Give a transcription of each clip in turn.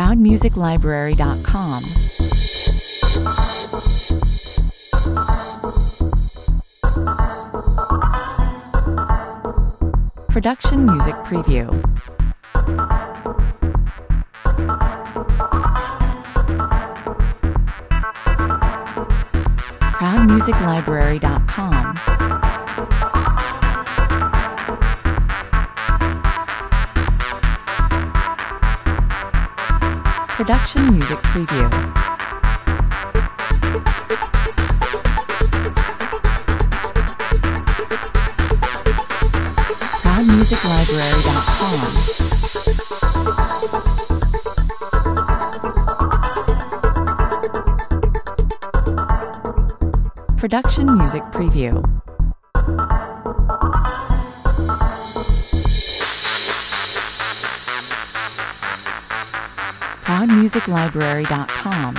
ProudMusicLibrary.com. Production Music Preview. ProudMusicLibrary.com. Production Music Preview. ProudMusicLibrary.com. Production Music Preview. ProudMusicLibrary.com.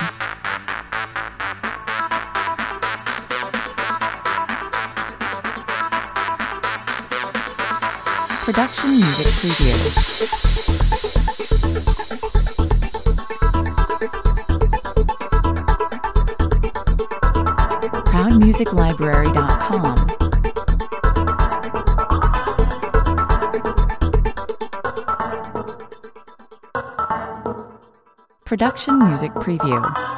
Production Music Preview. ProudMusicLibrary.com. Production Music Preview.